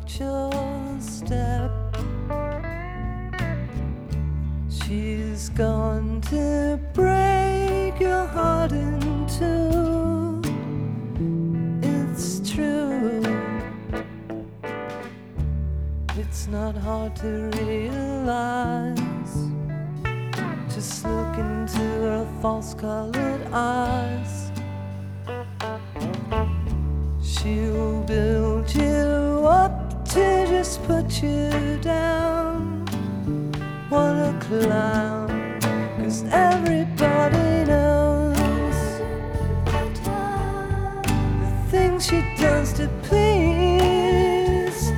watch your step. She's gone to break your heart in two. It's true. It's not hard to realize. Just look into her false-colored eyes. She'll build you up to just put you down. What a clown, 'cause everybody knows the things she does to please.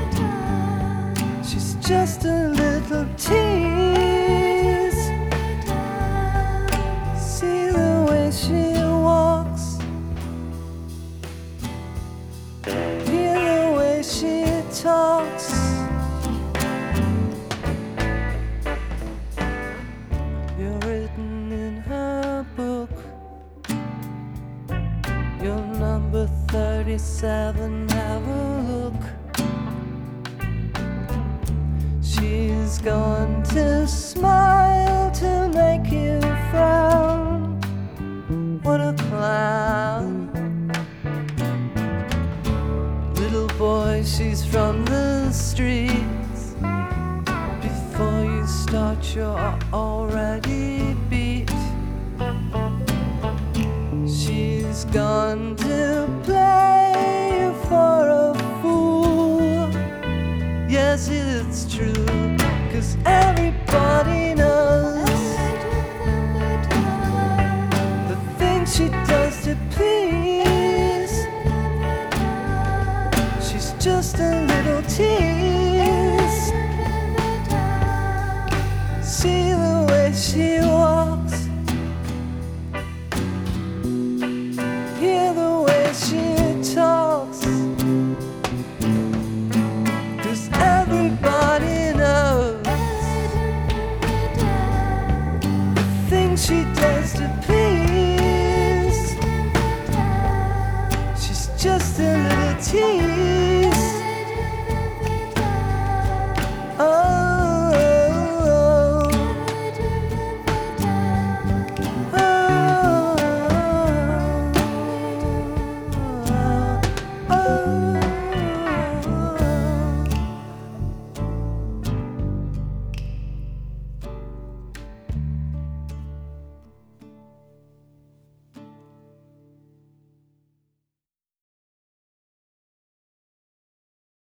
She's just a little tease. See the way she walks, hear the way she talks. You're written in her book. You're number 37, have a look. She's gone to smile to make you frown. What a clown. Little boy, she's from the streets. Before you start, you're already beat. She's gone to play you for a fool. Yes, it's true, 'cause everybody knows the things she does to please. She's just a little tease. See the way she